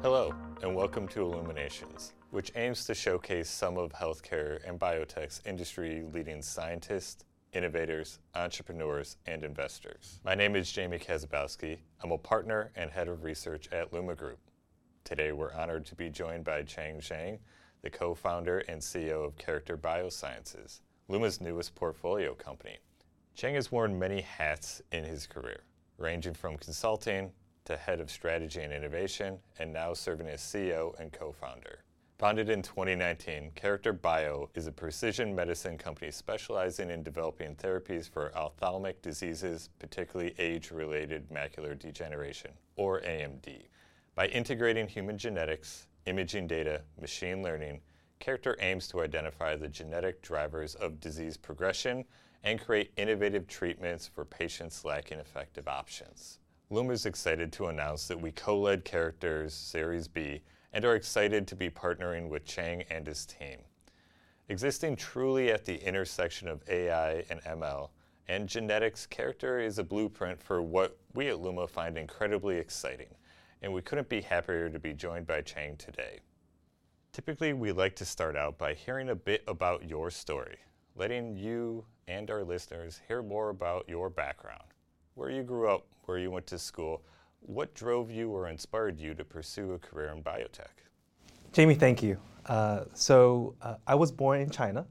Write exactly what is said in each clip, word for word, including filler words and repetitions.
Hello, and welcome to Illuminations, which aims to showcase some of healthcare and biotech's industry-leading scientists, innovators, entrepreneurs, and investors. My name is Jamie Kazabowski. I'm a partner and head of research at Luma Group. Today, we're honored to be joined by Cheng Zhang, the co-founder and C E O of Character Biosciences, Luma's newest portfolio company. Cheng has worn many hats in his career, ranging from consulting to head of strategy and innovation, and now serving as C E O and co-founder. Founded in twenty nineteen, Character Bio is a precision medicine company specializing in developing therapies for ophthalmic diseases, particularly age-related macular degeneration, or A M D. By integrating human genetics, imaging data, machine learning, Character aims to identify the genetic drivers of disease progression and create innovative treatments for patients lacking effective options. Luma is excited to announce that we co-led Character's Series B and are excited to be partnering with Cheng and his team. Existing truly at the intersection of A I and M L and genetics, Character is a blueprint for what we at Luma find incredibly exciting, and we couldn't be happier to be joined by Cheng today. Typically, we like to start out by hearing a bit about your story, letting you and our listeners hear more about your background, where you grew up, where you went to school, what drove you or inspired you to pursue a career in biotech? Jamie, thank you. Uh, so uh, I was born in China,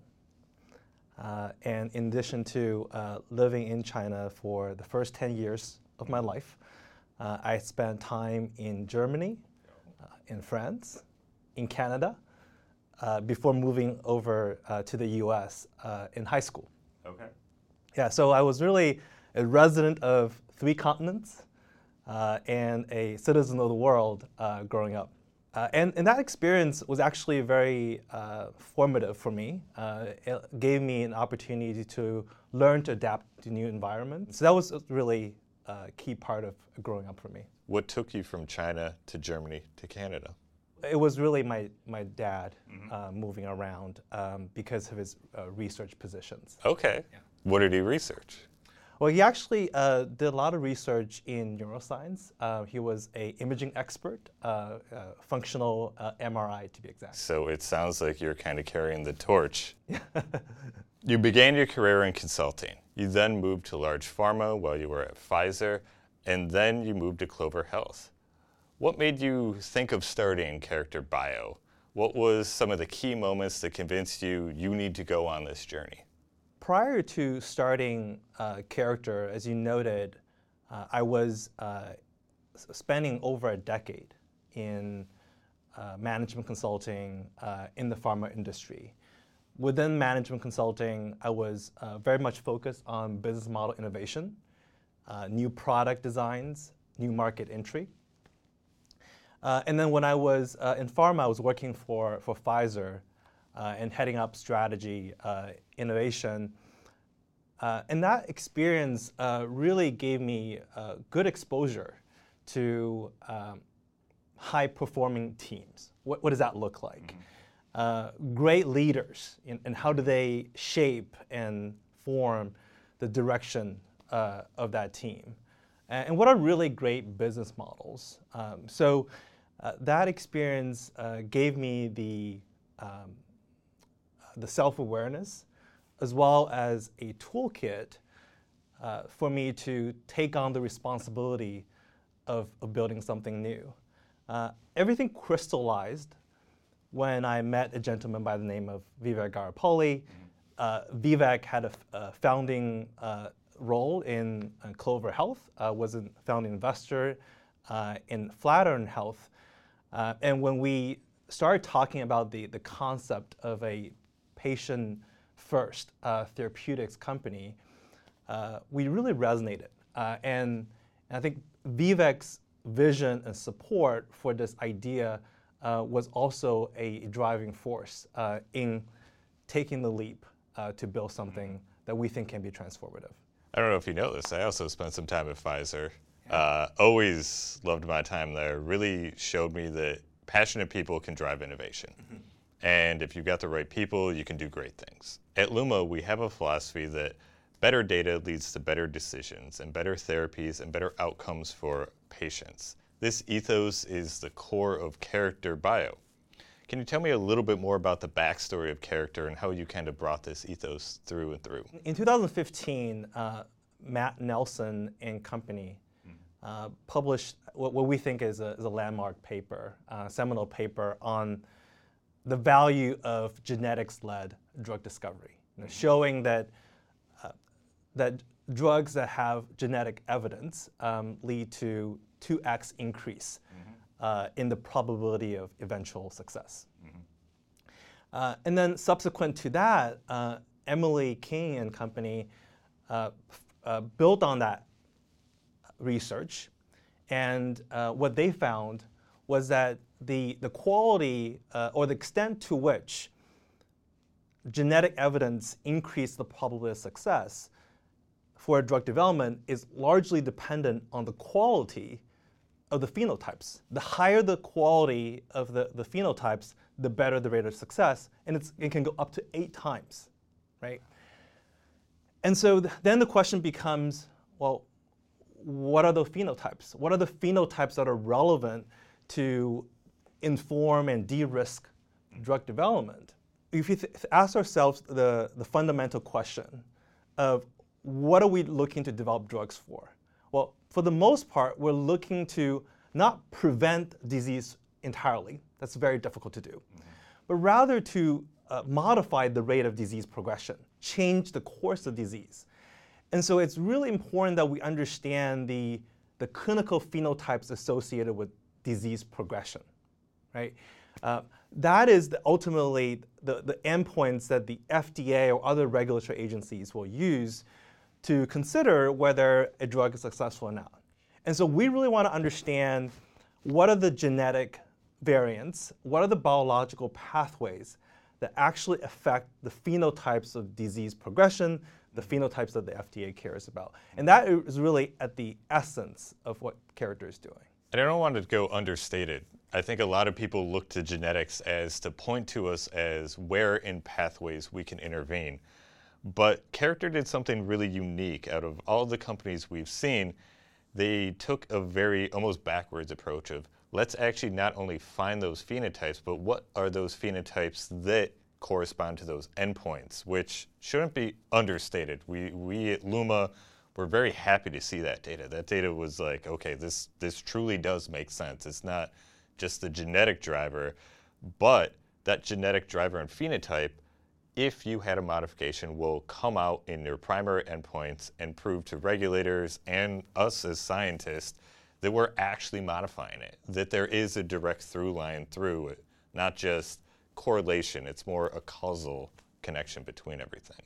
uh, and in addition to uh, living in China for the first ten years of my life, uh, I spent time in Germany, uh, in France, in Canada, uh, before moving over uh, to the U S uh, in high school. Okay. Yeah, so I was really a resident of three continents uh, and a citizen of the world uh, growing up. Uh, and, and that experience was actually very uh, formative for me. Uh, it gave me an opportunity to learn to adapt to new environments. So that was really a key part of growing up for me. What took you from China to Germany to Canada? It was really my, my dad Mm-hmm. uh, moving around um, because of his uh, research positions. Okay. Yeah. What did he research? Well, he actually uh, did a lot of research in neuroscience. Uh, he was an imaging expert, uh, uh, functional uh, M R I to be exact. So it sounds like you're kind of carrying the torch. You began your career in consulting. You then moved to large pharma while you were at Pfizer, and then you moved to Clover Health. What made you think of starting Character Bio? What was some of the key moments that convinced you you need to go on this journey? Prior to starting uh, Character, as you noted, uh, I was uh, spending over a decade in uh, management consulting uh, in the pharma industry. Within management consulting, I was uh, very much focused on business model innovation, uh, new product designs, new market entry. Uh, and then when I was uh, in pharma, I was working for, for Pfizer uh, and heading up strategy, uh, innovation. Uh, and that experience uh, really gave me uh, good exposure to um, high-performing teams. What, what does that look like? Mm-hmm. Uh, great leaders, in, and how do they shape and form the direction uh, of that team? And, and what are really great business models? Um, so uh, that experience uh, gave me the, um, the self-awareness as well as a toolkit uh, for me to take on the responsibility of, of building something new. Uh, everything crystallized when I met a gentleman by the name of Vivek Garipalli. Mm-hmm. uh, Vivek had a, a founding uh, role in uh, Clover Health, uh, was a founding investor uh, in Flatiron Health. Uh, and when we started talking about the, the concept of a patient first uh, therapeutics company, uh, we really resonated. Uh, and, and I think Vivek's vision and support for this idea uh, was also a driving force uh, in taking the leap uh, to build something that we think can be transformative. I don't know if you know this, I also spent some time at Pfizer. Yeah. Uh, always loved my time there. Really showed me that passionate people can drive innovation. Mm-hmm. And if you've got the right people, you can do great things. At Luma, we have a philosophy that better data leads to better decisions and better therapies and better outcomes for patients. This ethos is the core of Character Bio. Can you tell me a little bit more about the backstory of Character and how you kind of brought this ethos through and through? In two thousand fifteen, uh, Matt Nelson and company uh, published what, what we think is a, is a landmark paper, uh, seminal paper on the value of genetics-led drug discovery, you know, showing that uh, that drugs that have genetic evidence um, lead to two x increase mm-hmm. uh, in the probability of eventual success. Mm-hmm. uh, and then subsequent to that, uh, Emily King and company uh, uh, built on that research, and uh, what they found was that the, the quality uh, or the extent to which genetic evidence increased the probability of success for drug development is largely dependent on the quality of the phenotypes. The higher the quality of the, the phenotypes, the better the rate of success, and it's, it can go up to eight times, right? And so th then the question becomes, well, what are the phenotypes? What are the phenotypes that are relevant to inform and de-risk drug development? If you th ask ourselves the, the fundamental question of what are we looking to develop drugs for? Well, for the most part, we're looking to not prevent disease entirely. That's very difficult to do. Mm-hmm. But rather to uh, modify the rate of disease progression, change the course of disease. And so it's really important that we understand the, the clinical phenotypes associated with disease progression, right? Uh, that is the, ultimately the, the endpoints that the F D A or other regulatory agencies will use to consider whether a drug is successful or not. And so we really want to understand what are the genetic variants, what are the biological pathways that actually affect the phenotypes of disease progression, the phenotypes that the F D A cares about. And that is really at the essence of what Character is doing. And I don't want to go understated. I think a lot of people look to genetics as to point to us as where in pathways we can intervene. But Character did something really unique. Out of all the companies we've seen, they took a very almost backwards approach of let's actually not only find those phenotypes, but what are those phenotypes that correspond to those endpoints, which shouldn't be understated. We, we at Luma were very happy to see that data. That data was like, okay, this, this truly does make sense. It's not just the genetic driver, but that genetic driver and phenotype, if you had a modification, will come out in your primary endpoints and prove to regulators and us as scientists that we're actually modifying it, that there is a direct through line through it, not just correlation. It's more a causal connection between everything.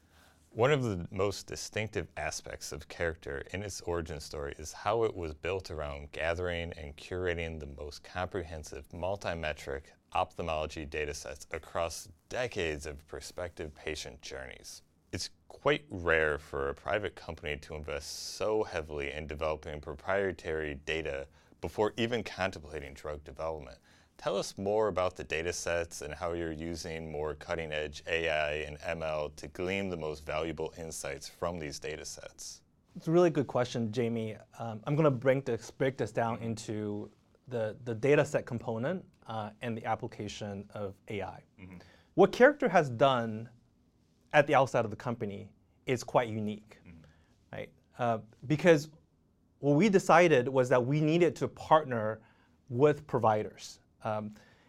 One of the most distinctive aspects of Character in its origin story is how it was built around gathering and curating the most comprehensive multi-metric ophthalmology datasets across decades of prospective patient journeys. It's quite rare for a private company to invest so heavily in developing proprietary data before even contemplating drug development. Tell us more about the data sets and how you're using more cutting-edge A I and M L to glean the most valuable insights from these data sets. It's a really good question, Jamie. Um, I'm going to break this, break this down into the, the data set component uh, and the application of A I. Mm-hmm. What Character has done at the outside of the company is quite unique, mm-hmm. right? Uh, because what we decided was that we needed to partner with providers. Um,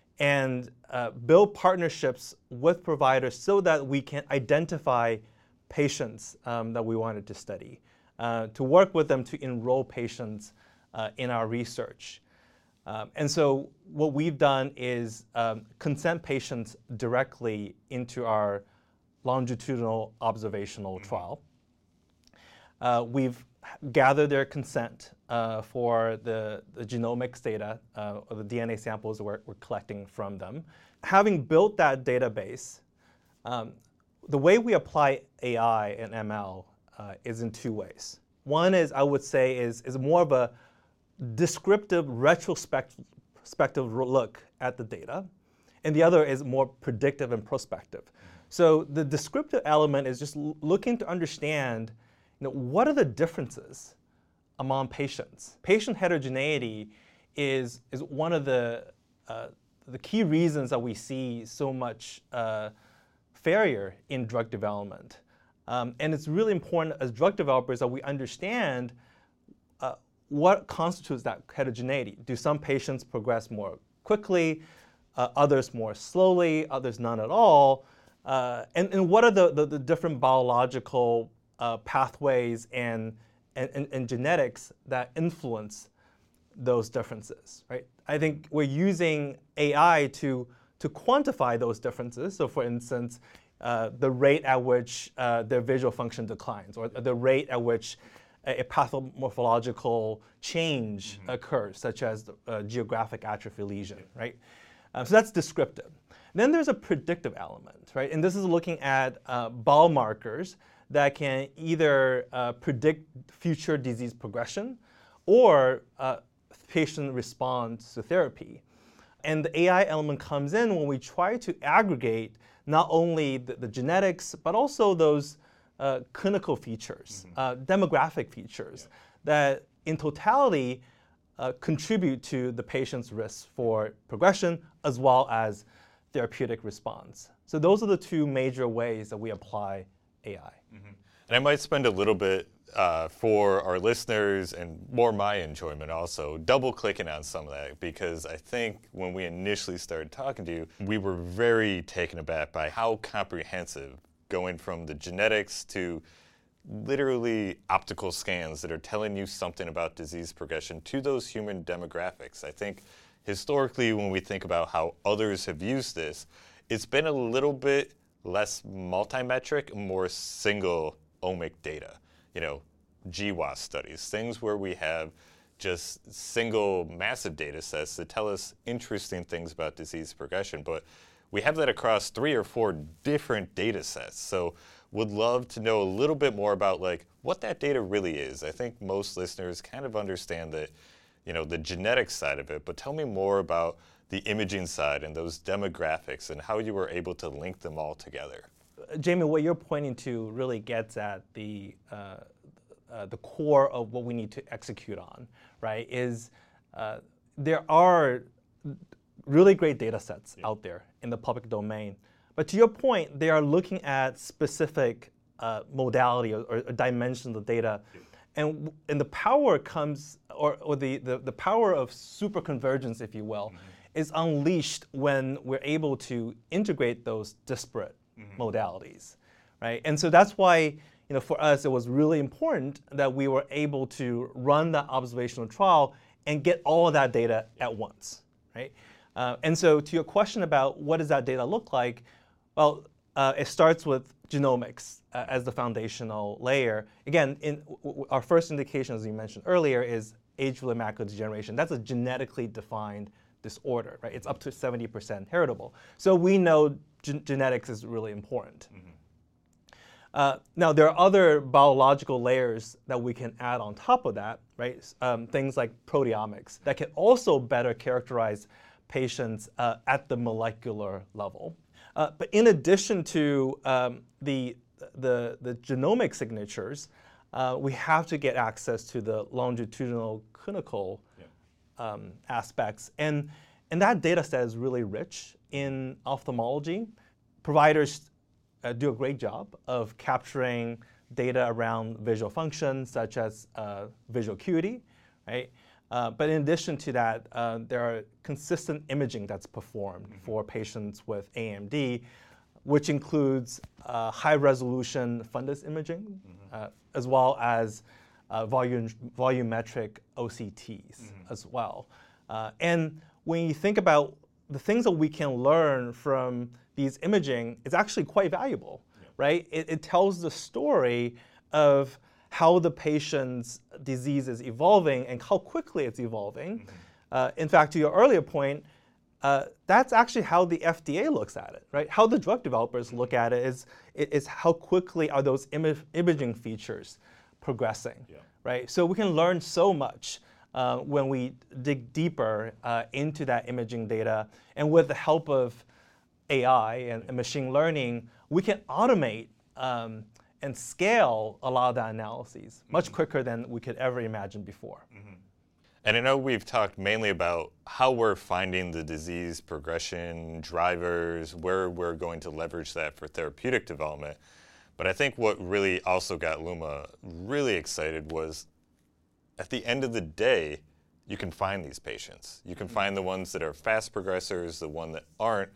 and uh, build partnerships with providers so that we can identify patients um, that we wanted to study, uh, to work with them to enroll patients uh, in our research. Um, and so what we've done is um, consent patients directly into our longitudinal observational trial. Uh, we've gather their consent uh, for the, the genomics data, uh, or the D N A samples we're, we're collecting from them. Having built that database, um, the way we apply A I and M L uh, is in two ways. One is, I would say, is, is more of a descriptive, retrospective look at the data, and the other is more predictive and prospective. So the descriptive element is just looking to understand, you know, what are the differences among patients? Patient heterogeneity is, is one of the, uh, the key reasons that we see so much uh, failure in drug development. Um, and it's really important as drug developers that we understand uh, what constitutes that heterogeneity. Do some patients progress more quickly, uh, others more slowly, others none at all? Uh, and, and what are the, the, the different biological uh, pathways and, and, and, and genetics that influence those differences, right? I think we're using A I to, to quantify those differences. So for instance, uh, the rate at which uh, their visual function declines, or the rate at which a, a pathomorphological change mm-hmm. occurs, such as uh, geographic atrophy lesion, right? Uh, so that's descriptive. Then there's a predictive element, right? And this is looking at uh, biomarkers that can either uh, predict future disease progression or uh, patient response to therapy. And the A I element comes in when we try to aggregate not only the, the genetics, but also those uh, clinical features, mm-hmm. uh, demographic features yeah. that in totality uh, contribute to the patient's risk for progression as well as therapeutic response. So those are the two major ways that we apply A I. Mm-hmm. And I might spend a little bit uh, for our listeners and more my enjoyment also, double clicking on some of that, because I think when we initially started talking to you, we were very taken aback by how comprehensive, going from the genetics to literally optical scans that are telling you something about disease progression to those human demographics. I think historically, when we think about how others have used this, it's been a little bit less multi-metric, more single omic data. You know, G W A S studies, things where we have just single massive data sets that tell us interesting things about disease progression. But we have that across three or four different data sets. So would love to know a little bit more about like what that data really is. I think most listeners kind of understand that, you know, the genetic side of it, but tell me more about the imaging side and those demographics and how you were able to link them all together. Jamie, what you're pointing to really gets at the uh, uh, the core of what we need to execute on, right? Is uh, there are really great data sets yeah. out there in the public domain, but to your point, they are looking at specific uh, modality or, or dimensions of data. Yeah. And, and the power comes, or, or the, the, the power of superconvergence, if you will, mm-hmm. is unleashed when we're able to integrate those disparate mm-hmm. modalities, right? And so that's why, you know, for us, it was really important that we were able to run that observational trial and get all of that data at once, right? Uh, and so to your question about what does that data look like, well, uh, it starts with genomics uh, as the foundational layer. Again, in w w our first indication, as you mentioned earlier, is age-related macular degeneration. That's a genetically defined disorder, right? It's up to seventy percent heritable. So we know gen genetics is really important. Mm-hmm. uh, now, there are other biological layers that we can add on top of that, right? Um, things like proteomics that can also better characterize patients uh, at the molecular level. Uh, but in addition to um, the, the, the genomic signatures, uh, we have to get access to the longitudinal clinical yeah. um, aspects. And, and that data set is really rich in ophthalmology. Providers uh, do a great job of capturing data around visual function, such as uh, visual acuity, right? Uh, but in addition to that, uh, there are consistent imaging that's performed mm-hmm. for patients with A M D, which includes uh, high-resolution fundus imaging, mm-hmm. uh, as well as uh, volume, volumetric O C Ts mm-hmm. as well. Uh, and when you think about the things that we can learn from these imaging, it's actually quite valuable, yeah. right? It, it tells the story of how the patient's disease is evolving and how quickly it's evolving. Mm-hmm. uh, in fact, to your earlier point, uh, that's actually how the F D A looks at it, right? How the drug developers look at it is, is how quickly are those Im imaging features progressing, yeah. right? So we can learn so much uh, when we dig deeper uh, into that imaging data, and with the help of A I and, and machine learning, we can automate um, and scale a lot of that analyses much mm-hmm. quicker than we could ever imagine before. Mm-hmm. And I know we've talked mainly about how we're finding the disease progression, drivers, where we're going to leverage that for therapeutic development. But I think what really also got Luma really excited was at the end of the day, you can find these patients. You can find the ones that are fast progressors, the ones that aren't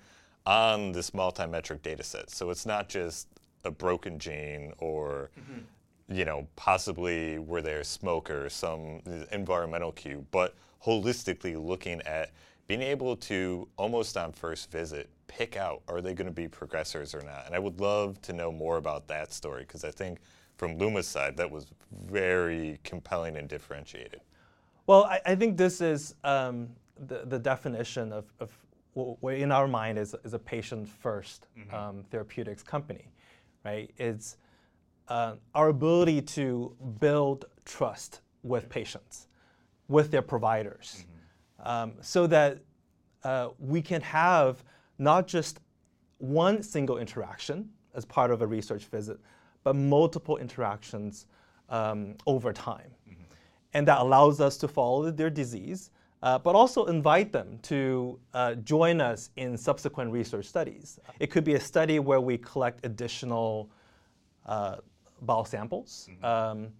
on this multi-metric data set. So it's not just a broken gene or mm-hmm. you know, possibly were they a smoker, some environmental cue, but holistically looking at being able to, almost on first visit, pick out, are they going to be progressors or not? And I would love to know more about that story, because I think from Luma's side, that was very compelling and differentiated. Well, I, I think this is um, the, the definition of, of what in our mind is, is a patient-first mm-hmm. um, therapeutics company, right? It's Uh, our ability to build trust with patients, with their providers, mm-hmm. um, so that uh, we can have not just one single interaction as part of a research visit, but multiple interactions um, over time. Mm-hmm. And that allows us to follow their disease, uh, but also invite them to uh, join us in subsequent research studies. It could be a study where we collect additional uh, bowel samples. Mm-hmm. Um,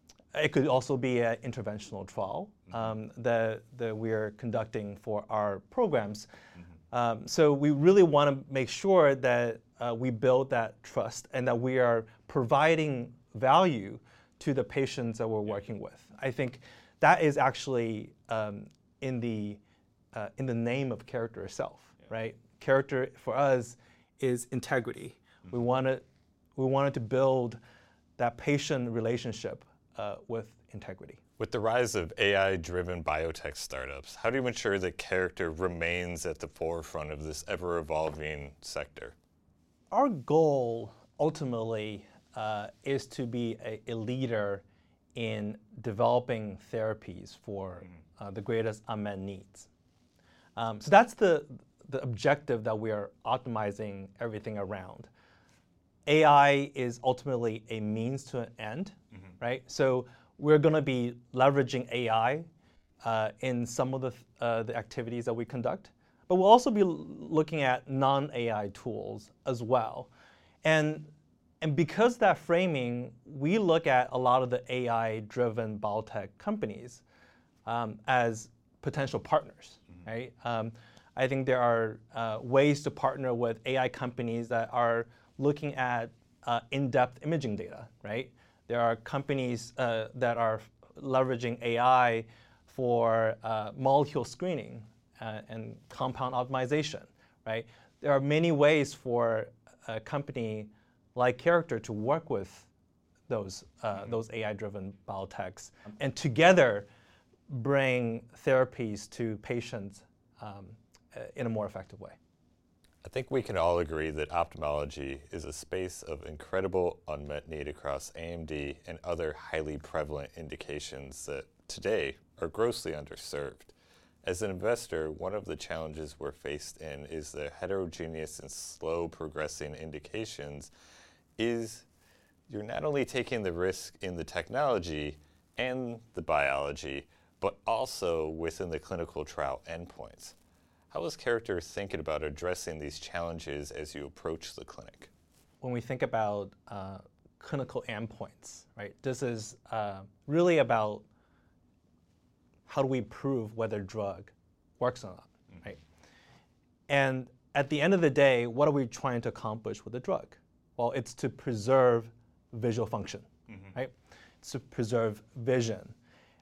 it could also be an interventional trial um, mm-hmm. that, that we're conducting for our programs. Mm-hmm. Um, so we really want to make sure that uh, we build that trust and that we are providing value to the patients that we're yeah. working with. I think that is actually um, in the uh, in the name of character itself, yeah. right? Character for us is integrity. Mm-hmm. We want to we wanted to build that patient relationship uh, with integrity. With the rise of A I-driven biotech startups, how do you ensure that character remains at the forefront of this ever-evolving sector? Our goal, ultimately, uh, is to be a, a leader in developing therapies for uh, the greatest unmet needs. Um, so that's the, the objective that we are optimizing everything around. A I is ultimately a means to an end, mm-hmm. right? So we're going to be leveraging A I uh, in some of the, uh, the activities that we conduct, but we'll also be l- looking at non-A I tools as well. And, and because that framing, we look at a lot of the A I-driven biotech companies um, as potential partners, mm-hmm. right? Um, I think there are uh, ways to partner with A I companies that are looking at uh, in-depth imaging data, right? There are companies uh, that are leveraging A I for uh, molecule screening uh, and compound optimization, right? There are many ways for a company like Character to work with those, uh, mm-hmm. those A I-driven biotechs and together bring therapies to patients um, in a more effective way. I think we can all agree that ophthalmology is a space of incredible unmet need across A M D and other highly prevalent indications that today are grossly underserved. As an investor, one of the challenges we're faced in is the heterogeneous and slow progressing indications is you're not only taking the risk in the technology and the biology, but also within the clinical trial endpoints. How is Character thinking about addressing these challenges as you approach the clinic? When we think about uh, clinical endpoints, right, this is uh, really about how do we prove whether a drug works or not, mm-hmm. right? And at the end of the day, what are we trying to accomplish with the drug? Well, it's to preserve visual function, mm-hmm. right? It's to preserve vision.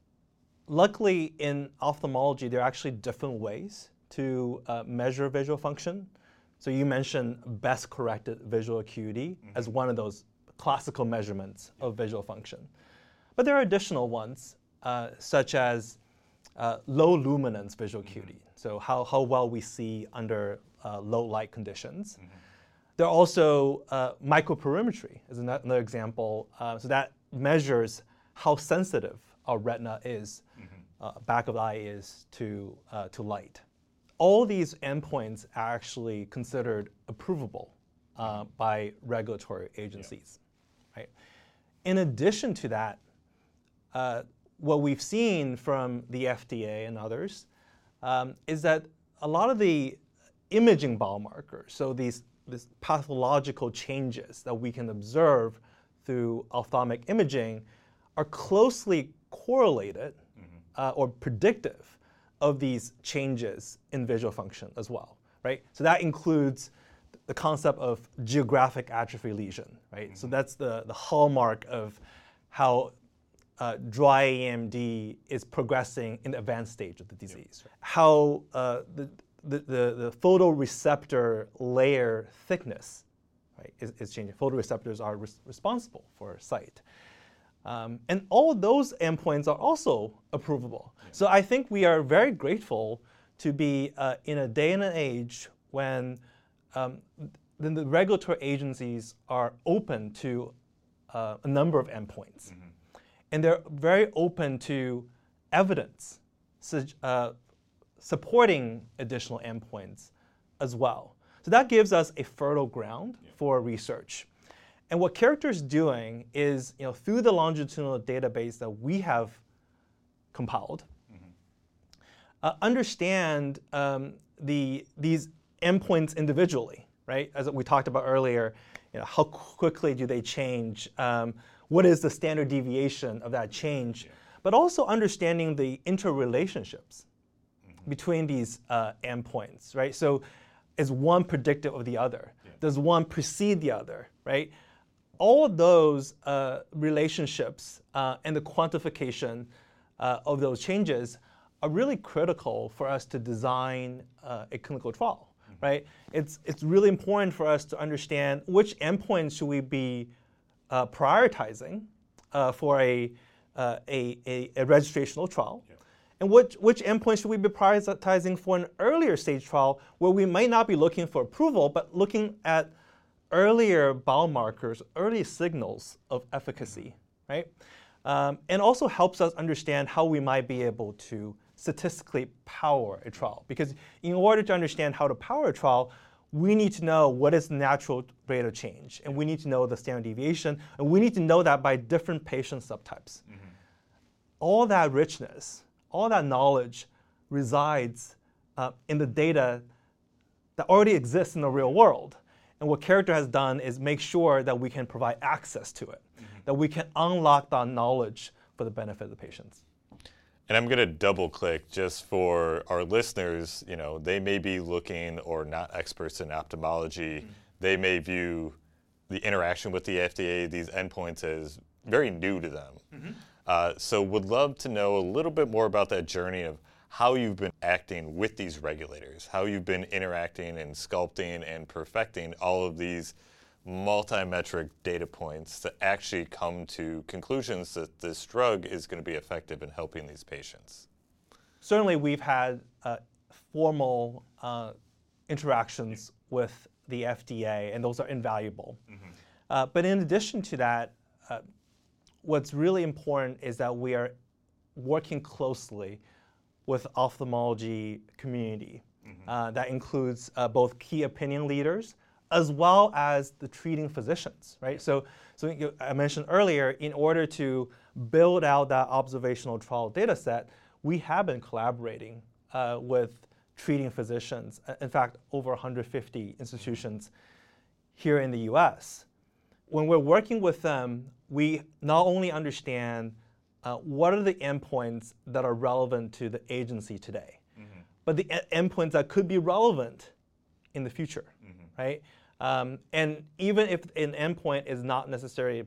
Luckily, in ophthalmology, there are actually different ways to uh, measure visual function. So you mentioned best corrected visual acuity mm-hmm. as one of those classical measurements of visual function. But there are additional ones, uh, such as uh, low luminance visual acuity, mm-hmm. so how, how well we see under uh, low light conditions. Mm-hmm. There are also uh, microperimetry is another example. Uh, so that measures how sensitive our retina is, mm-hmm. uh, back of the eye is to, uh, to light. All these endpoints are actually considered approvable uh, by regulatory agencies, yeah. right? In addition to that, uh, what we've seen from the F D A and others um, is that a lot of the imaging biomarkers, so these, these pathological changes that we can observe through ophthalmic imaging, are closely correlated mm-hmm. uh, or predictive of these changes in visual function as well, right? So that includes the concept of geographic atrophy lesion, right? Mm-hmm. So that's the, the hallmark of how uh, dry A M D is progressing in the advanced stage of the disease. Yep. How uh, the, the, the, the photoreceptor layer thickness right, is, is changing. Photoreceptors are res responsible for sight. Um, and all those endpoints are also approvable. Yeah. So I think we are very grateful to be uh, in a day and an age when um, then the regulatory agencies are open to uh, a number of endpoints. Mm-hmm. And they're very open to evidence su uh, supporting additional endpoints as well. So that gives us a fertile ground yeah. for research. And what Character is doing is, you know, through the longitudinal database that we have compiled, mm-hmm. uh, understand um, the, these endpoints individually, right? As we talked about earlier, you know, how quickly do they change? Um, what is the standard deviation of that change? Yeah. But also understanding the interrelationships mm-hmm. between these uh, endpoints, right? So is one predictive of the other? Yeah. Does one precede the other, right? All of those uh, relationships uh, and the quantification uh, of those changes are really critical for us to design uh, a clinical trial, mm-hmm. right? It's, it's really important for us to understand which endpoints should we be uh, prioritizing uh, for a, uh, a, a, a registrational trial, yeah. and which, which endpoints should we be prioritizing for an earlier stage trial where we might not be looking for approval, but looking at earlier biomarkers, early signals of efficacy, right? Um, and also helps us understand how we might be able to statistically power a trial. Because in order to understand how to power a trial, we need to know what is the natural rate of change, and we need to know the standard deviation, and we need to know that by different patient subtypes. Mm-hmm. All that richness, all that knowledge resides uh, in the data that already exists in the real world. And what Character has done is make sure that we can provide access to it, mm-hmm. that we can unlock that knowledge for the benefit of the patients. And I'm going to double click just for our listeners. You know, they may be looking or not experts in ophthalmology. Mm-hmm. They may view the interaction with the F D A, these endpoints, as very new to them. Mm-hmm. uh, so would love to know a little bit more about that journey of how you've been acting with these regulators, how you've been interacting and sculpting and perfecting all of these multi-metric data points to actually come to conclusions that this drug is going to be effective in helping these patients. Certainly we've had uh, formal uh, interactions with the F D A, and those are invaluable. Mm-hmm. uh, but in addition to that, uh, what's really important is that we are working closely with ophthalmology community. Mm-hmm. uh, that includes uh, both key opinion leaders as well as the treating physicians, right? So, so you, I mentioned earlier, in order to build out that observational trial data set, we have been collaborating uh, with treating physicians, in fact, over one hundred fifty institutions here in the U S. When we're working with them, we not only understand Uh, what are the endpoints that are relevant to the agency today, mm-hmm. but the e endpoints that could be relevant in the future, mm-hmm. right? Um, and even if an endpoint is not necessarily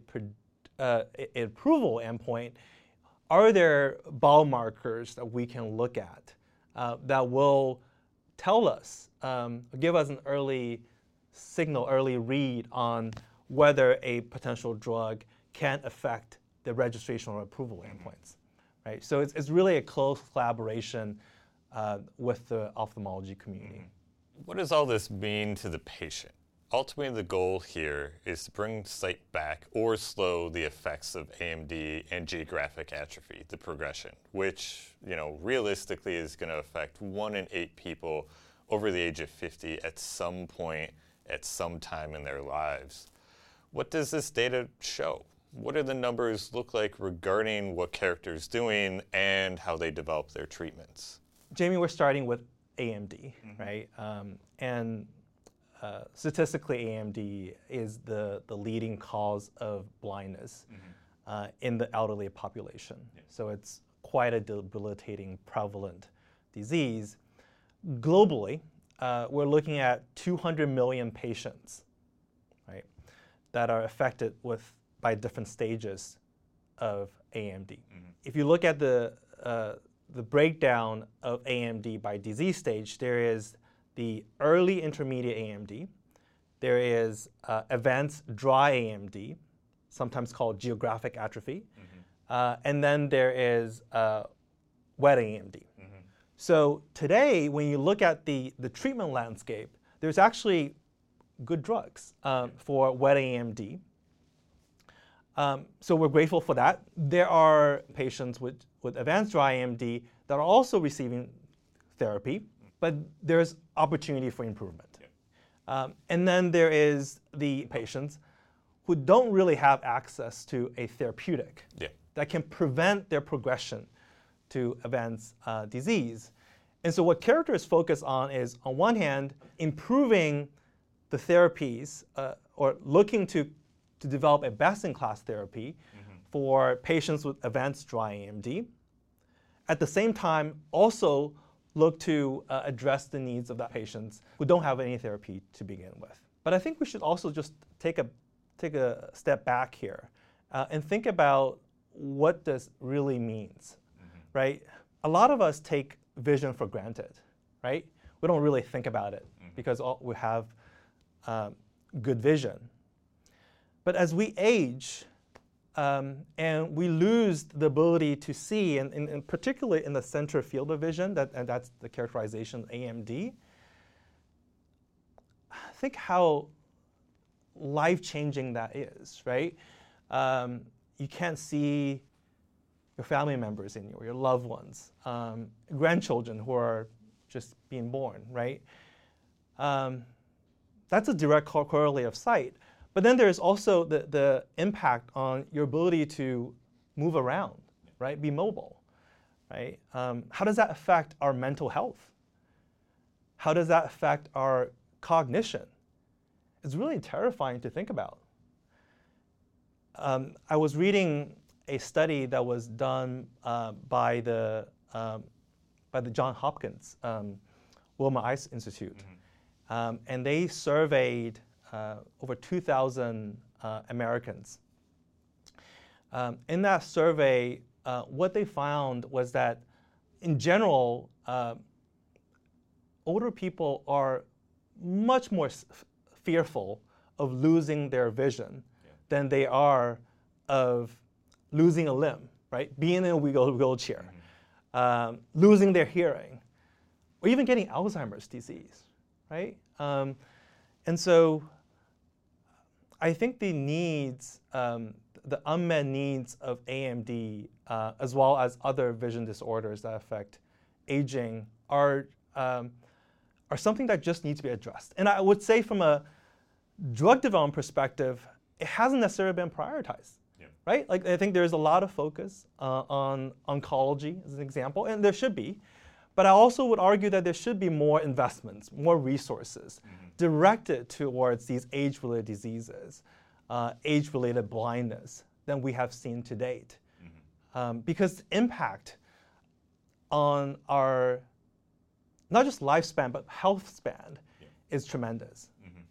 uh, an approval endpoint, are there biomarkers that we can look at uh, that will tell us, um, give us an early signal, early read on whether a potential drug can affect the registration or approval mm-hmm. endpoints, right? So it's, it's really a close collaboration uh, with the ophthalmology community. Mm-hmm. What does all this mean to the patient? Ultimately, the goal here is to bring sight back or slow the effects of A M D and geographic atrophy, the progression, which, you know, realistically is going to affect one in eight people over the age of fifty at some point, at some time in their lives. What does this data show? What do the numbers look like regarding what Character is doing and how they develop their treatments? Jamie, we're starting with A M D, Mm-hmm. right? Um, and uh, statistically, A M D is the, the leading cause of blindness Mm-hmm. uh, in the elderly population. Yeah. So it's quite a debilitating, prevalent disease. Globally, uh, we're looking at two hundred million patients, right, that are affected with by different stages of A M D. Mm-hmm. If you look at the uh, the breakdown of A M D by disease stage, there is the early intermediate A M D, there is uh, advanced dry A M D, sometimes called geographic atrophy, Mm-hmm. uh, and then there is uh, wet A M D. Mm-hmm. So today, when you look at the, the treatment landscape, there's actually good drugs um, for wet A M D. Um, so we're grateful for that. There are patients with, with advanced dry A M D that are also receiving therapy, but there's opportunity for improvement. Yeah. Um, and then there is the patients who don't really have access to a therapeutic Yeah. that can prevent their progression to advanced uh, disease. And so what Character is focused on is, on one hand, improving the therapies uh, or looking to, to develop a best-in-class therapy Mm-hmm. for patients with advanced dry A M D. At the same time, also look to uh, address the needs of the patients who don't have any therapy to begin with. But I think we should also just take a, take a step back here uh, and think about what this really means, Mm-hmm. right? A lot of us take vision for granted, right? We don't really think about it Mhm. because all, we have um, good vision. But as we age um, and we lose the ability to see, and, and, and particularly in the center field of vision, that, and that's the characterization of A M D, think how life-changing that is, right? Um, you can't see your family members in you, or your loved ones, um, grandchildren who are just being born, right? Um, that's a direct cor- correlate of sight. But then there's also the, the impact on your ability to move around, right? Be mobile, right? Um, how does that affect our mental health? How does that affect our cognition? It's really terrifying to think about. Um, I was reading a study that was done uh, by the um, by the Johns Hopkins um, Wilmer Ice Institute, Mm-hmm. um, and they surveyed uh, over two thousand uh, Americans. Um, in that survey, uh, what they found was that, in general, uh, older people are much more s- fearful of losing their vision Yeah. than they are of losing a limb, right? Being in a wheel- wheelchair, Mm-hmm. um, losing their hearing, or even getting Alzheimer's disease, right? Um, and so I think the needs, um, the unmet needs of A M D, uh, as well as other vision disorders that affect aging, are, um, are something that just needs to be addressed. And I would say from a drug development perspective, it hasn't necessarily been prioritized. Yeah. Right? Like, I think there's a lot of focus uh, on oncology as an example, and there should be. But I also would argue that there should be more investments, more resources Mm-hmm. directed towards these age-related diseases, uh, age-related blindness than we have seen to date. Mm-hmm. Um, because the impact on our, not just lifespan, but health span Yeah. is tremendous.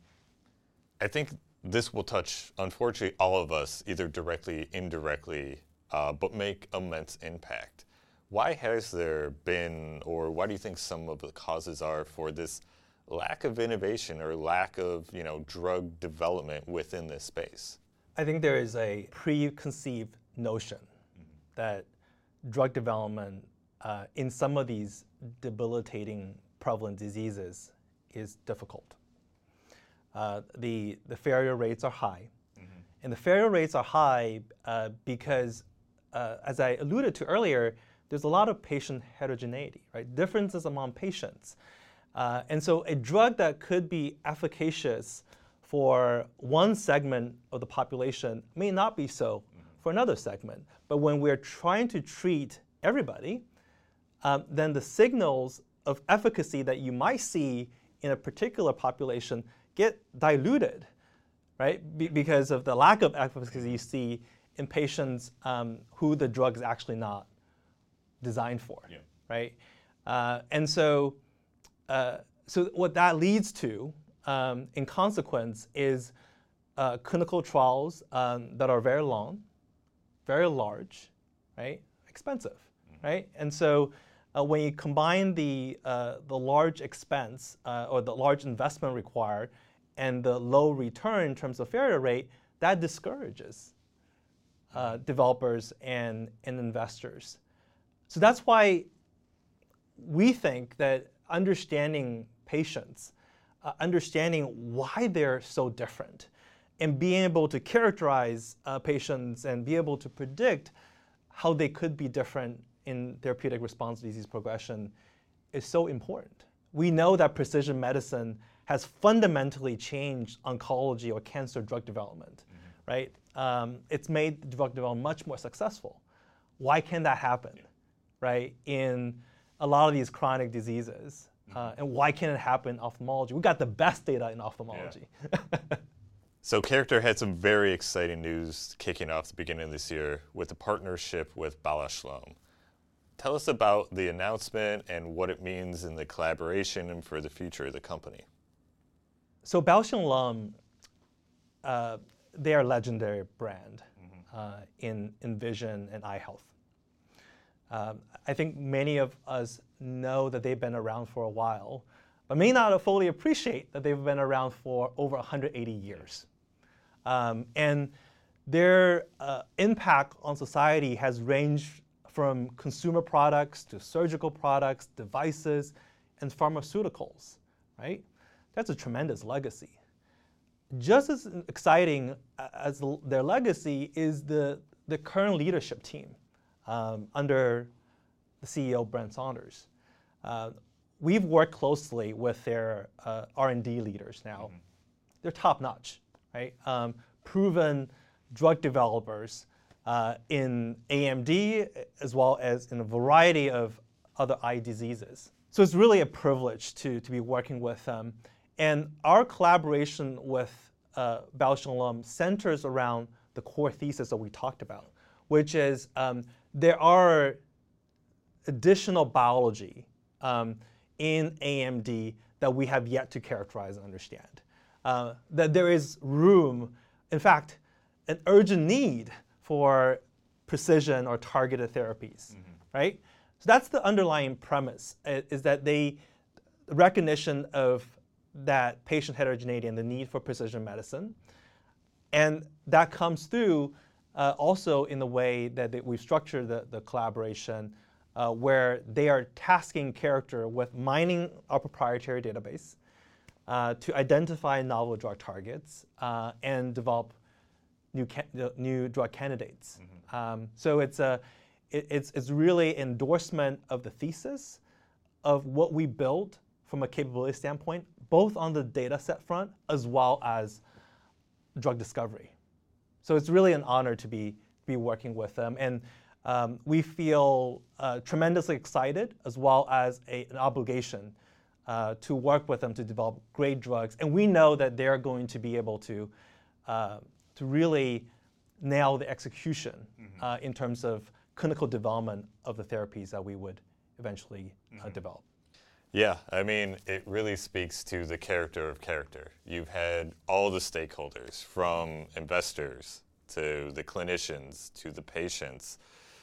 I think this will touch, unfortunately, all of us, either directly, indirectly, uh, but make immense impact. Why has there been, or why do you think some of the causes are for this lack of innovation or lack of, you know, drug development within this space? I think there is a preconceived notion that drug development uh, in some of these debilitating prevalent diseases is difficult. Uh, the, the failure rates are high. Mm-hmm. And the failure rates are high uh, because, uh, as I alluded to earlier, there's a lot of patient heterogeneity, right? Differences among patients. Uh, and so a drug that could be efficacious for one segment of the population may not be so for another segment. But when we're trying to treat everybody, um, then the signals of efficacy that you might see in a particular population get diluted, right? Be because of the lack of efficacy you see in patients um, who the drug is actually not designed for, yeah. right? Uh, and so, uh, so what that leads to, um, in consequence, is uh, clinical trials um, that are very long, very large, right? Expensive, mm-hmm. right? And so, uh, when you combine the uh, the large expense uh, or the large investment required and the low return in terms of failure rate, that discourages uh, developers and and investors. So that's why we think that understanding patients, uh, understanding why they're so different, and being able to characterize uh, patients and be able to predict how they could be different in therapeutic response to disease progression is so important. We know that precision medicine has fundamentally changed oncology or cancer drug development, mm-hmm. right? Um, it's made drug development much more successful. Why can that happen, yeah. right, in a lot of these chronic diseases? Mm-hmm. uh, and why can't it happen in ophthalmology? We got the best data in ophthalmology. Yeah. So Character had some very exciting news kicking off the beginning of this year with the partnership with Bausch Lomb. Tell us about the announcement and what it means in the collaboration and for the future of the company. So Bausch and Lomb, uh, they are a legendary brand mm-hmm. uh, in, in vision and eye health. Um, I think many of us know that they've been around for a while, but may not fully appreciate that they've been around for over one hundred eighty years. Um, and their uh, impact on society has ranged from consumer products to surgical products, devices, and pharmaceuticals, right? That's a tremendous legacy. Just as exciting as their legacy is the, the current leadership team um, under the C E O, Brent Saunders. Uh, we've worked closely with their uh, R and D leaders now. Mm-hmm. They're top-notch, right? Um, proven drug developers uh, in A M D as well as in a variety of other eye diseases. So it's really a privilege to, to be working with them. And our collaboration with uh, Bausch and Lomb centers around the core thesis that we talked about, which is um, there are additional biology um, in A M D that we have yet to characterize and understand. Uh, that there is room, in fact, an urgent need for precision or targeted therapies, mm-hmm. right? So that's the underlying premise, is that they, the recognition of that patient heterogeneity and the need for precision medicine. And that comes through uh, also in the way that they, we've structured the, the collaboration uh, where they are tasking Character with mining our proprietary database uh, to identify novel drug targets uh, and develop new, new drug candidates. Mm-hmm. um, so it's, a, it, it's, it's really endorsement of the thesis of what we built from a capability standpoint, both on the data set front as well as drug discovery. So it's really an honor to be, be working with them. And um, we feel uh, tremendously excited as well as a, an obligation uh, to work with them to develop great drugs. And we know that they're going to be able to, uh, to really nail the execution mm-hmm. uh, in terms of clinical development of the therapies that we would eventually mm-hmm. uh, develop. Yeah, I mean, it really speaks to the character of Character. You've had all the stakeholders, from investors to the clinicians to the patients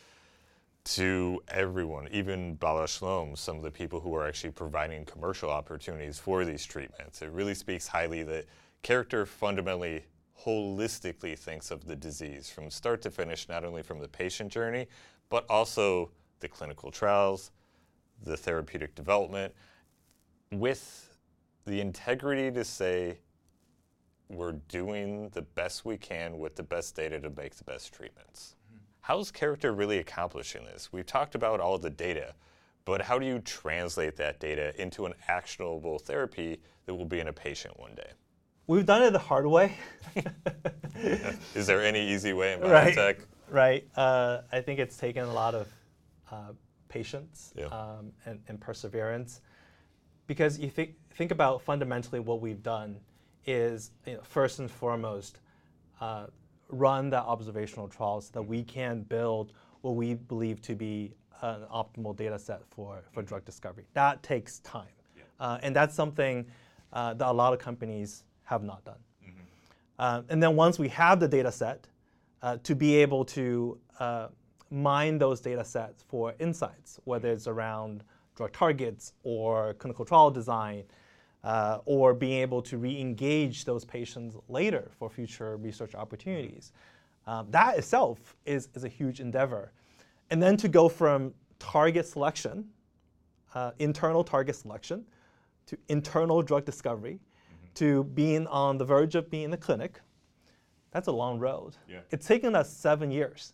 to everyone, even Bausch Lomb, some of the people who are actually providing commercial opportunities for these treatments. It really speaks highly that Character fundamentally, holistically thinks of the disease from start to finish, not only from the patient journey, but also the clinical trials, the therapeutic development, with the integrity to say we're doing the best we can with the best data to make the best treatments. Mm-hmm. How's Character really accomplishing this? We've talked about all the data, but how do you translate that data into an actionable therapy that will be in a patient one day? We've done it the hard way. Is there any easy way in biotech? Right. right? Uh, I think it's taken a lot of uh, patience Yeah. um, and, and perseverance, because you think think about fundamentally what we've done is, you know, first and foremost, uh, run the observational trials so that we can build what we believe to be an optimal data set for, for drug discovery. That takes time. Yeah. Uh, and that's something uh, that a lot of companies have not done. Mm-hmm. Uh, and then once we have the data set, uh, to be able to uh, mine those data sets for insights, whether it's around drug targets or clinical trial design, uh, or being able to re-engage those patients later for future research opportunities. Um, that itself is, is a huge endeavor. And then to go from target selection, uh, internal target selection, to internal drug discovery, mm-hmm. to being on the verge of being in the clinic, that's a long road. Yeah. It's taken us seven years.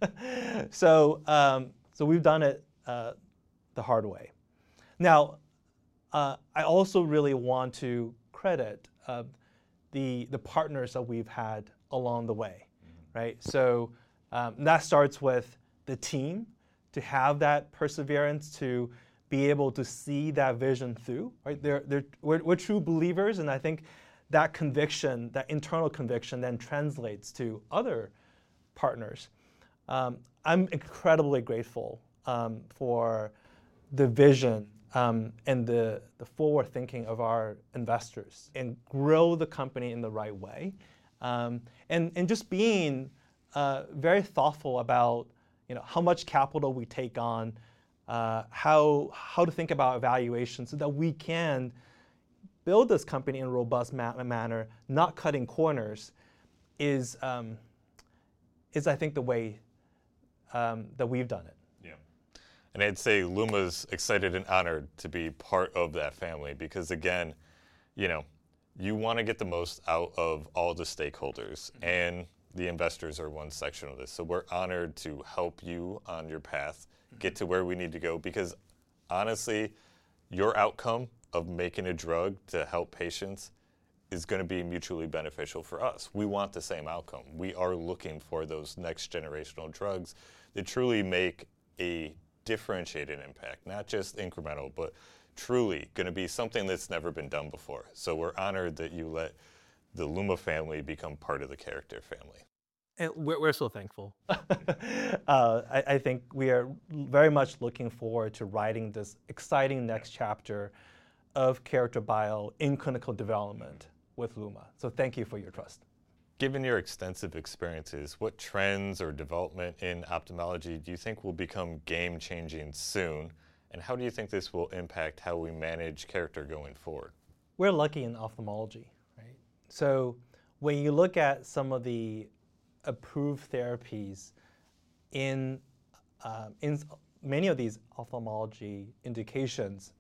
so, um, so we've done it uh, the hard way. Now, uh, I also really want to credit uh, the, the partners that we've had along the way, mm-hmm. right? So um, that starts with the team, to have that perseverance, to be able to see that vision through, right? They're, they're, we're, we're true believers, and I think that conviction, that internal conviction, then translates to other partners. Um, I'm incredibly grateful um, for the vision um, and the, the forward thinking of our investors, and grow the company in the right way. Um, and, and just being uh, very thoughtful about, you know, how much capital we take on, uh, how, how to think about evaluation so that we can build this company in a robust ma- manner, not cutting corners, is, um, is I think, the way um, that we've done it. Yeah. And I'd say Luma's excited and honored to be part of that family, because again, you know, you want to get the most out of all the stakeholders, mm-hmm. and the investors are one section of this. So we're honored to help you on your path, mm-hmm. get to where we need to go, because honestly, your outcome of making a drug to help patients is going to be mutually beneficial for us. We want the same outcome. We are looking for those next generational drugs that truly make a differentiated impact, not just incremental, but truly going to be something that's never been done before. So we're honored that you let the Luma family become part of the Character family. And we're, we're so thankful. uh, I, I think we are very much looking forward to writing this exciting next chapter of Character Bio in clinical development with Luma. So thank you for your trust. Given your extensive experiences, what trends or development in ophthalmology do you think will become game-changing soon? And how do you think this will impact how we manage Character going forward? We're lucky in ophthalmology, right? So when you look at some of the approved therapies in, uh, in many of these ophthalmology indications,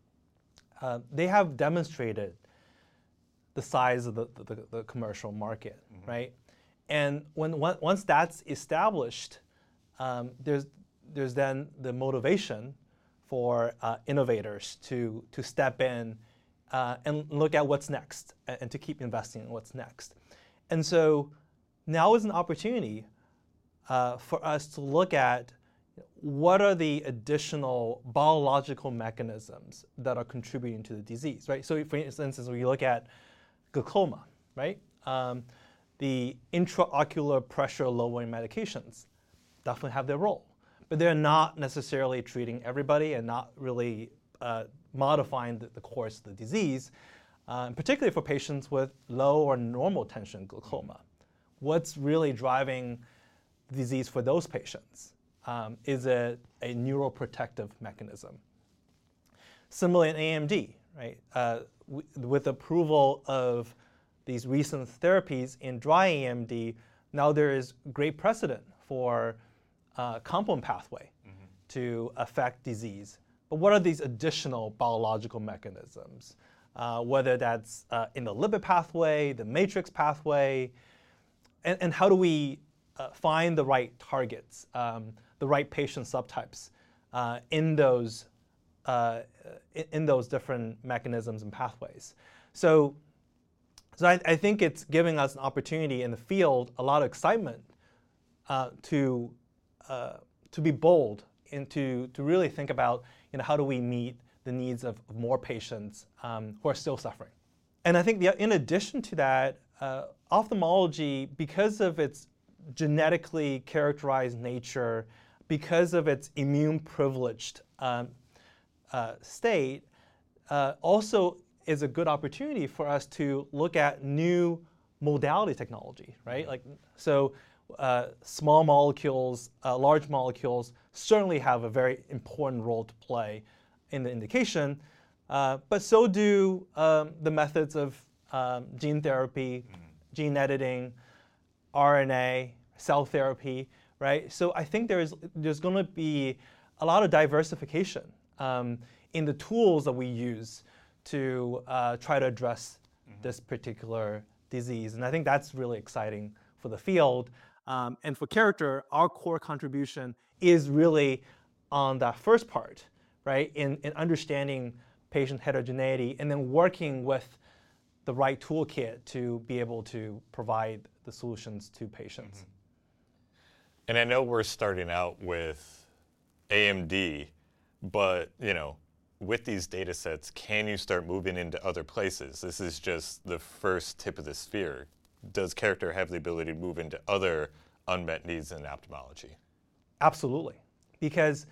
uh, they have demonstrated the size of the, the, the commercial market, mm-hmm. right? And when once that's established, um, there's, there's then the motivation for uh, innovators to, to step in uh, and look at what's next, and, and to keep investing in what's next. And so now is an opportunity uh, for us to look at what are the additional biological mechanisms that are contributing to the disease, right? So for instance, when you look at glaucoma, right? Um, the intraocular pressure lowering medications definitely have their role, but they're not necessarily treating everybody and not really uh, modifying the, the course of the disease, uh, particularly for patients with low or normal tension glaucoma. What's really driving the disease for those patients? Um, is it a neuroprotective mechanism? Similarly in A M D, right? Uh, w- with approval of these recent therapies in dry A M D, now there is great precedent for uh, complement pathway mm-hmm. to affect disease. But what are these additional biological mechanisms? Uh, whether that's uh, in the lipid pathway, the matrix pathway, and, and how do we uh, find the right targets, um, the right patient subtypes uh, in those uh, in, in those different mechanisms and pathways. So, so I, I think it's giving us an opportunity in the field, a lot of excitement uh, to uh, to be bold and to, to really think about, you know, how do we meet the needs of, of more patients um, who are still suffering. And I think the, in addition to that, uh, ophthalmology, because of its genetically characterized nature, because of its immune privileged um, uh, state, uh, also is a good opportunity for us to look at new modality technology, right? Like, so uh, small molecules, uh, large molecules certainly have a very important role to play in the indication, uh, but so do um, the methods of um, gene therapy, mm-hmm. gene editing, R N A, cell therapy, right? So I think there's there's going to be a lot of diversification um, in the tools that we use to uh, try to address mm-hmm. this particular disease, and I think that's really exciting for the field. Um, and for Character, our core contribution is really on that first part, right? In, in understanding patient heterogeneity and then working with the right toolkit to be able to provide the solutions to patients. Mm-hmm. And I know we're starting out with A M D, but you know, with these data sets, can you start moving into other places? This is just the first tip of the spear. Does Character have the ability to move into other unmet needs in ophthalmology? Absolutely, because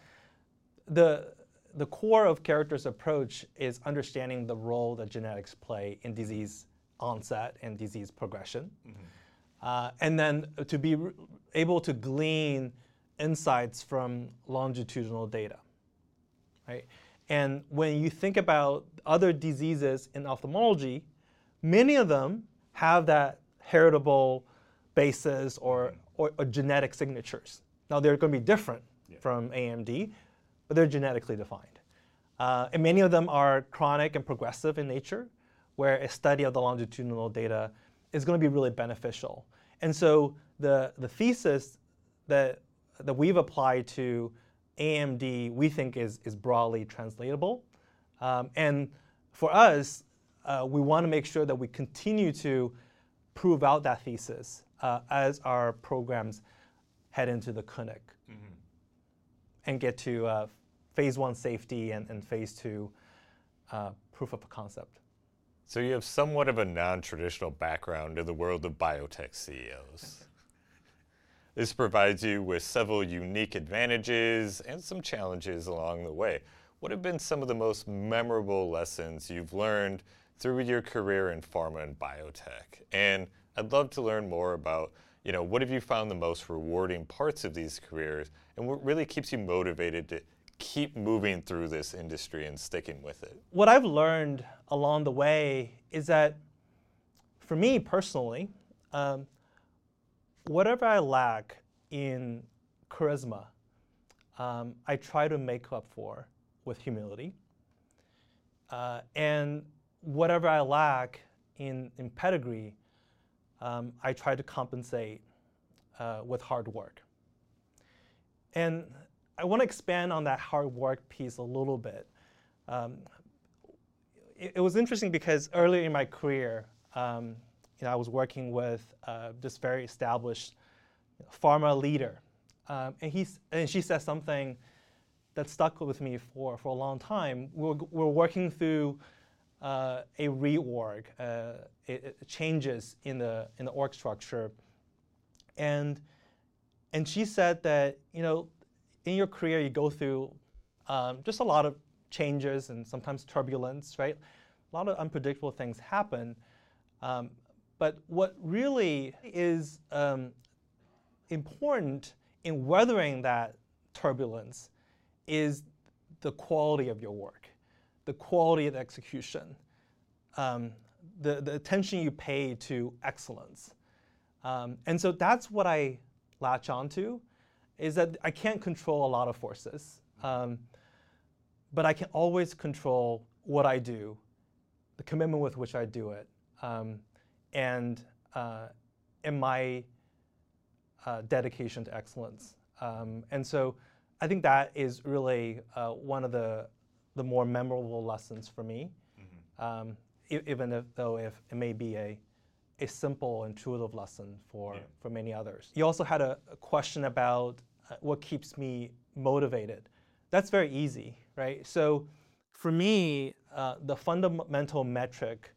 the the core of Character's approach is understanding the role that genetics play in disease onset and disease progression, mm-hmm. uh, and then to be re- able to glean insights from longitudinal data, right? And when you think about other diseases in ophthalmology, many of them have that heritable basis or, mm-hmm. or, or genetic signatures. Now they're going to be different yeah. from A M D, but they're genetically defined. Uh, and many of them are chronic and progressive in nature, where a study of the longitudinal data is going to be really beneficial. And so the, the thesis that, that we've applied to A M D, we think is, is broadly translatable. Um, and for us, uh, we want to make sure that we continue to prove out that thesis uh, as our programs head into the clinic mm-hmm. and get to uh, phase one safety and, and phase two uh, proof of concept. So you have somewhat of a non-traditional background in the world of biotech C E Os. This provides you with several unique advantages and some challenges along the way. What have been some of the most memorable lessons you've learned through your career in pharma and biotech? And I'd love to learn more about, you know, what have you found the most rewarding parts of these careers and what really keeps you motivated to keep moving through this industry and sticking with it? What I've learned along the way is that, for me personally, um, whatever I lack in charisma, um, I try to make up for with humility. Uh, and whatever I lack in, in pedigree, um, I try to compensate uh, with hard work. And I want to expand on that hard work piece a little bit. Um, it, it was interesting because earlier in my career, um, you know, I was working with uh, this very established pharma leader, um, and he and she said something that stuck with me for, for a long time. We're, we're working through uh, a reorg, uh, it, it changes in the in the org structure, and and she said that, you know, in your career you go through um, just a lot of changes and sometimes turbulence, right? A lot of unpredictable things happen. Um, But what really is um, important in weathering that turbulence is the quality of your work, the quality of the execution, um, the, the attention you pay to excellence. Um, and so that's what I latch onto, is that I can't control a lot of forces, um, but I can always control what I do, the commitment with which I do it. Um, and uh, and my uh, dedication to excellence. Um, and so I think that is really uh, one of the, the more memorable lessons for me, mm-hmm. um, I- even if, though if it may be a, a simple, intuitive lesson for, Yeah. for many others. You also had a, a question about uh, what keeps me motivated. That's very easy, right? So for me, uh, the fundamental metric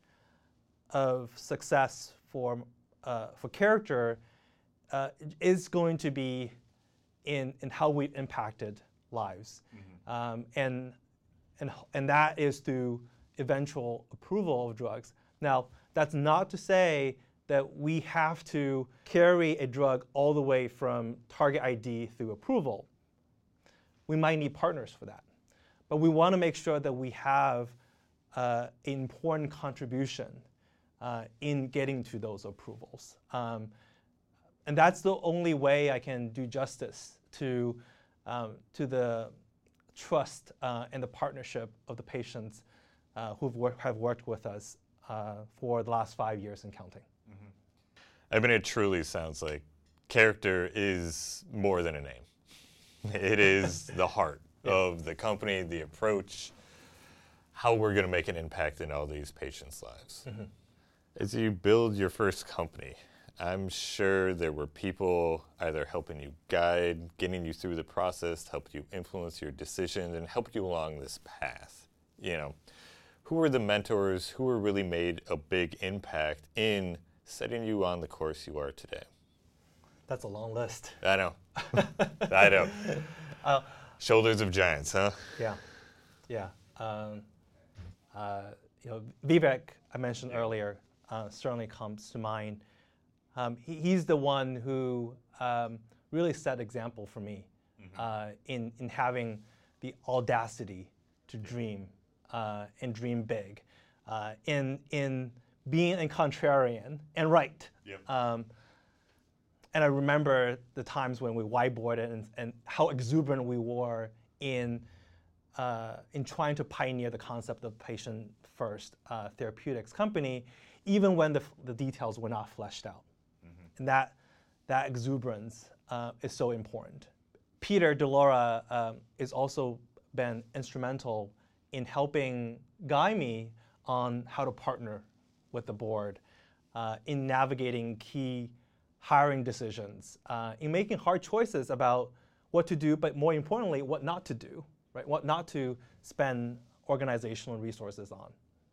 of success for, uh, for character uh, is going to be in, in how we've impacted lives. Mm-hmm. um, and, and, and that is through eventual approval of drugs. Now, that's not to say that we have to carry a drug all the way from target I D through approval. We might need partners for that. But we want to make sure that we have uh, an important contribution uh, in getting to those approvals. Um, and that's the only way I can do justice to, um, to the trust uh, and the partnership of the patients uh, who have worked with us uh, for the last five years and counting. Mm-hmm. I mean, it truly sounds like character is more than a name. It is the heart yeah. of the company, the approach, how we're going to make an impact in all these patients' lives. Mm-hmm. As you build your first company, I'm sure there were people either helping you guide, getting you through the process, helped you influence your decisions, and helped you along this path. You know, who were the mentors who were really made a big impact in setting you on the course you are today? That's a long list. I know. I know. Uh, Shoulders of giants, huh? Yeah, yeah. Um, uh, you know, Vivek, I mentioned yeah. earlier, uh, certainly comes to mind. Um, he, he's the one who um, really set example for me mm-hmm. uh, in in having the audacity to dream uh, and dream big, uh, in in being a contrarian and right. Yep. Um, and I remember the times when we whiteboarded and, and how exuberant we were in uh, in trying to pioneer the concept of patient first uh, therapeutics company, even when the, the details were not fleshed out. Mm-hmm. And that that exuberance uh, is so important. Peter DeLaura um, has also been instrumental in helping guide me on how to partner with the board, uh, in navigating key hiring decisions, uh, in making hard choices about what to do, but more importantly, what not to do, right? What not to spend organizational resources on.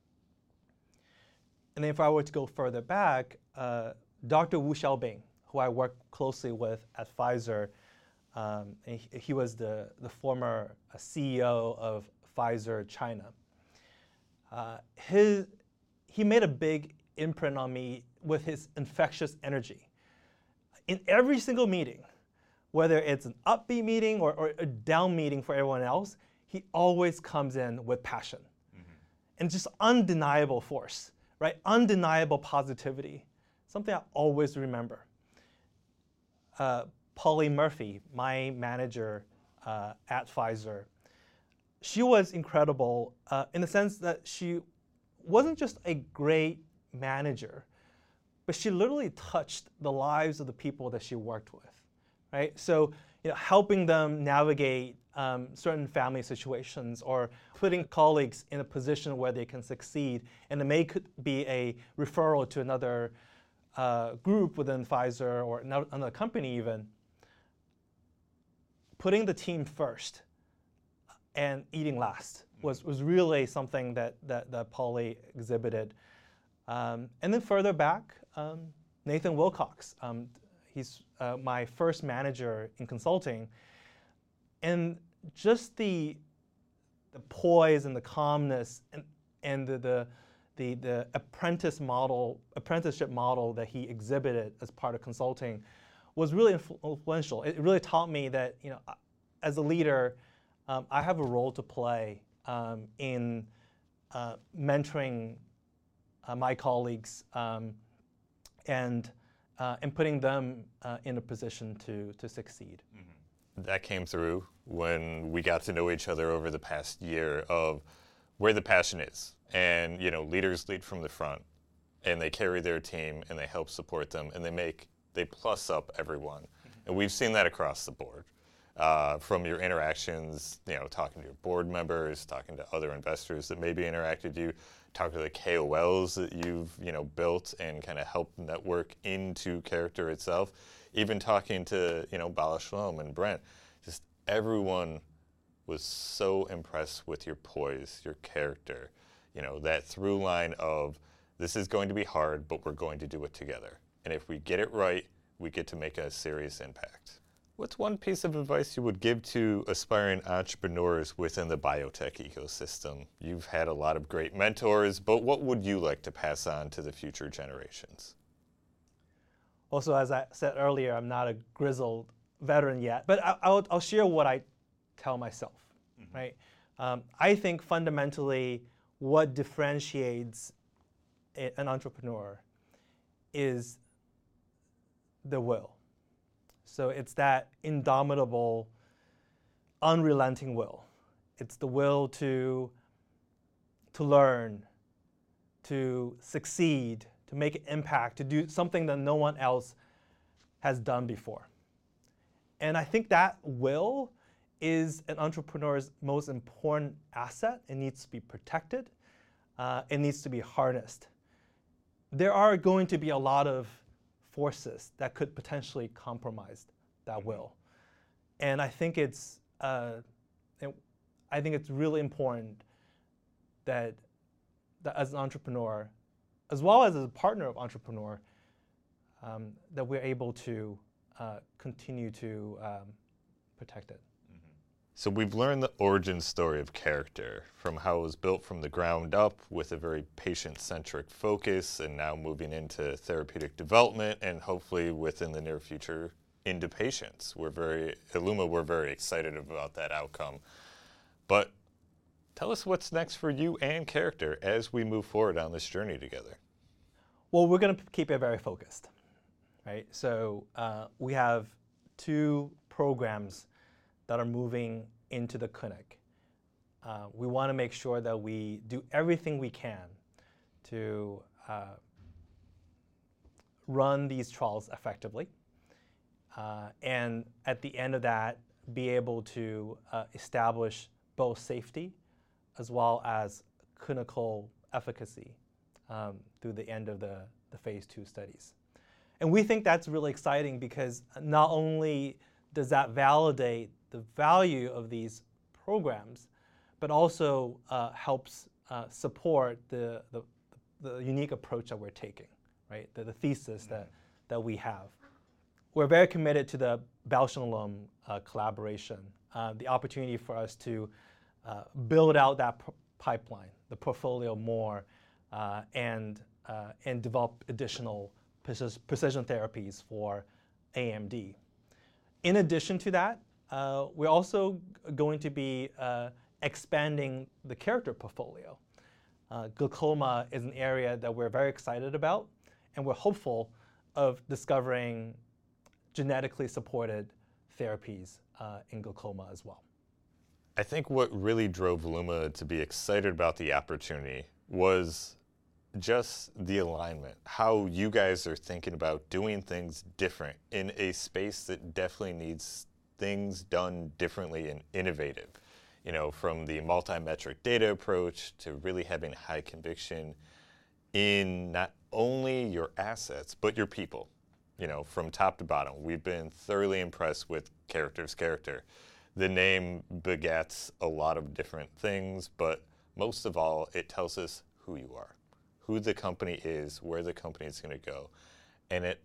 And then if I were to go further back, uh, Doctor Wu Xiaobing, who I worked closely with at Pfizer, um, and he, he was the, the former uh, C E O of Pfizer China. Uh, his, he made a big imprint on me with his infectious energy. In every single meeting, whether it's an upbeat meeting or, or a down meeting for everyone else, he always comes in with passion. Mm-hmm. And just undeniable force, right? Undeniable positivity, something I always remember. Uh, Polly Murphy, my manager uh, at Pfizer, she was incredible uh, in the sense that she wasn't just a great manager, but she literally touched the lives of the people that she worked with, right? So, you know, helping them navigate um, certain family situations or putting colleagues in a position where they can succeed, and it may could be a referral to another uh, group within Pfizer or another company even. Putting the team first and eating last was, was really something that, that, that Polly exhibited. Um, and then further back, um, Nathan Wilcox. Um, he's uh, my first manager in consulting. And just the, the poise and the calmness and, and the, the, the, the apprentice model, apprenticeship model that he exhibited as part of consulting was really influential. It really taught me that, you know, as a leader, um, I have a role to play um, in uh, mentoring uh, my colleagues um, and uh, and putting them uh, in a position to to succeed. Mm-hmm. That came through when we got to know each other over the past year of where the passion is, and you know, leaders lead from the front, and they carry their team and they help support them, and they make they plus up everyone, mm-hmm. and we've seen that across the board. uh, from your interactions, you know, talking to your board members, talking to other investors that maybe interacted with you, talking to the K O Ls that you've, you know, built and kind of helped network into Character itself, even talking to, you know, Bala Shalom and Brent, just everyone was so impressed with your poise, your character, you know, that through line of this is going to be hard, but we're going to do it together. And if we get it right, we get to make a serious impact. What's one piece of advice you would give to aspiring entrepreneurs within the biotech ecosystem? You've had a lot of great mentors, but what would you like to pass on to the future generations? Also, as I said earlier, I'm not a grizzled veteran yet, but I, I'll, I'll share what I tell myself, mm-hmm. right? Um, I think fundamentally what differentiates a, an entrepreneur is the will. So it's that indomitable, unrelenting will. It's the will to, to learn, to succeed, to make an impact, to do something that no one else has done before. And I think that will is an entrepreneur's most important asset. It needs to be protected. Uh, it needs to be harnessed. There are going to be a lot of forces that could potentially compromise that will. And I think it's, uh, it, I think it's really important that, that as an entrepreneur, as well as as a partner of entrepreneur, um, that we're able to uh, continue to um, protect it. So we've learned the origin story of Character, from how it was built from the ground up with a very patient-centric focus, and now moving into therapeutic development, and hopefully within the near future into patients. We're very, at Luma, we're very excited about that outcome. But tell us what's next for you and Character as we move forward on this journey together. Well, we're going to keep it very focused, right? So uh, we have two programs that are moving into the clinic. Uh, we want to make sure that we do everything we can to uh, run these trials effectively, uh, and at the end of that, be able to uh, establish both safety as well as clinical efficacy um, through the end of the, the phase two studies. And we think that's really exciting because not only does that validate the value of these programs, but also uh, helps uh, support the, the, the unique approach that we're taking, right? The, the thesis that, that we have. We're very committed to the Bausch and Lomb uh, collaboration, uh, the opportunity for us to uh, build out that p- pipeline, the portfolio more, uh, and, uh, and develop additional precis- precision therapies for A M D. In addition to that, uh, we're also going to be uh, expanding the Character portfolio. Uh, glaucoma is an area that we're very excited about, and we're hopeful of discovering genetically supported therapies uh, in glaucoma as well. I think what really drove Luma to be excited about the opportunity was just the alignment, how you guys are thinking about doing things different in a space that definitely needs things done differently and innovative. You know, from the multi-metric data approach to really having high conviction in not only your assets, but your people. You know, from top to bottom. We've been thoroughly impressed with Character's character. The name begets a lot of different things, but most of all, it tells us who you are, who the company is, where the company is going to go. And it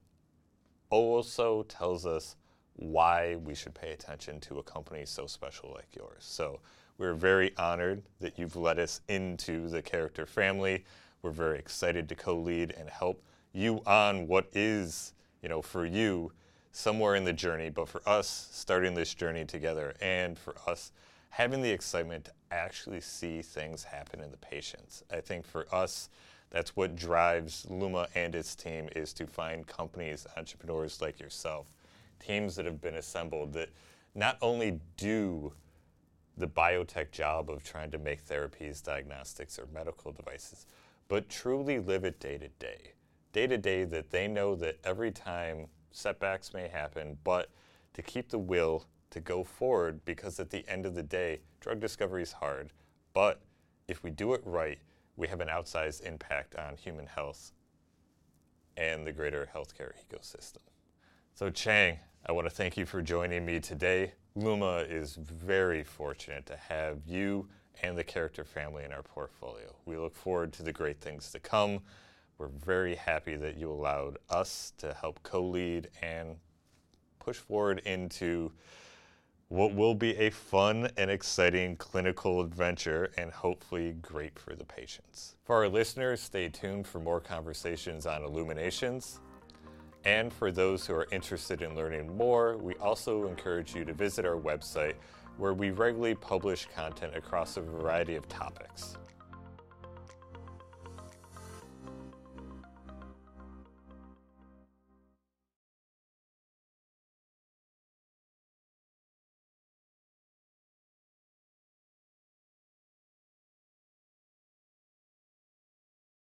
also tells us why we should pay attention to a company so special like yours. So we're very honored that you've led us into the Character family. We're very excited to co-lead and help you on what is, you know, for you, somewhere in the journey, but for us, starting this journey together, and for us having the excitement to actually see things happen in the patients. I think for us, that's what drives Luma and its team, is to find companies, entrepreneurs like yourself, teams that have been assembled that not only do the biotech job of trying to make therapies, diagnostics, or medical devices, but truly live it day to day. Day to day, that they know that every time setbacks may happen, but to keep the will to go forward, because at the end of the day, drug discovery is hard, but if we do it right, we have an outsized impact on human health and the greater healthcare ecosystem. So Chang, I want to thank you for joining me today. Luma is very fortunate to have you and the Character family in our portfolio. We look forward to the great things to come. We're very happy that you allowed us to help co-lead and push forward into what will be a fun and exciting clinical adventure, and hopefully great for the patients. For our listeners, stay tuned for more conversations on Illuminations. And for those who are interested in learning more, we also encourage you to visit our website, where we regularly publish content across a variety of topics.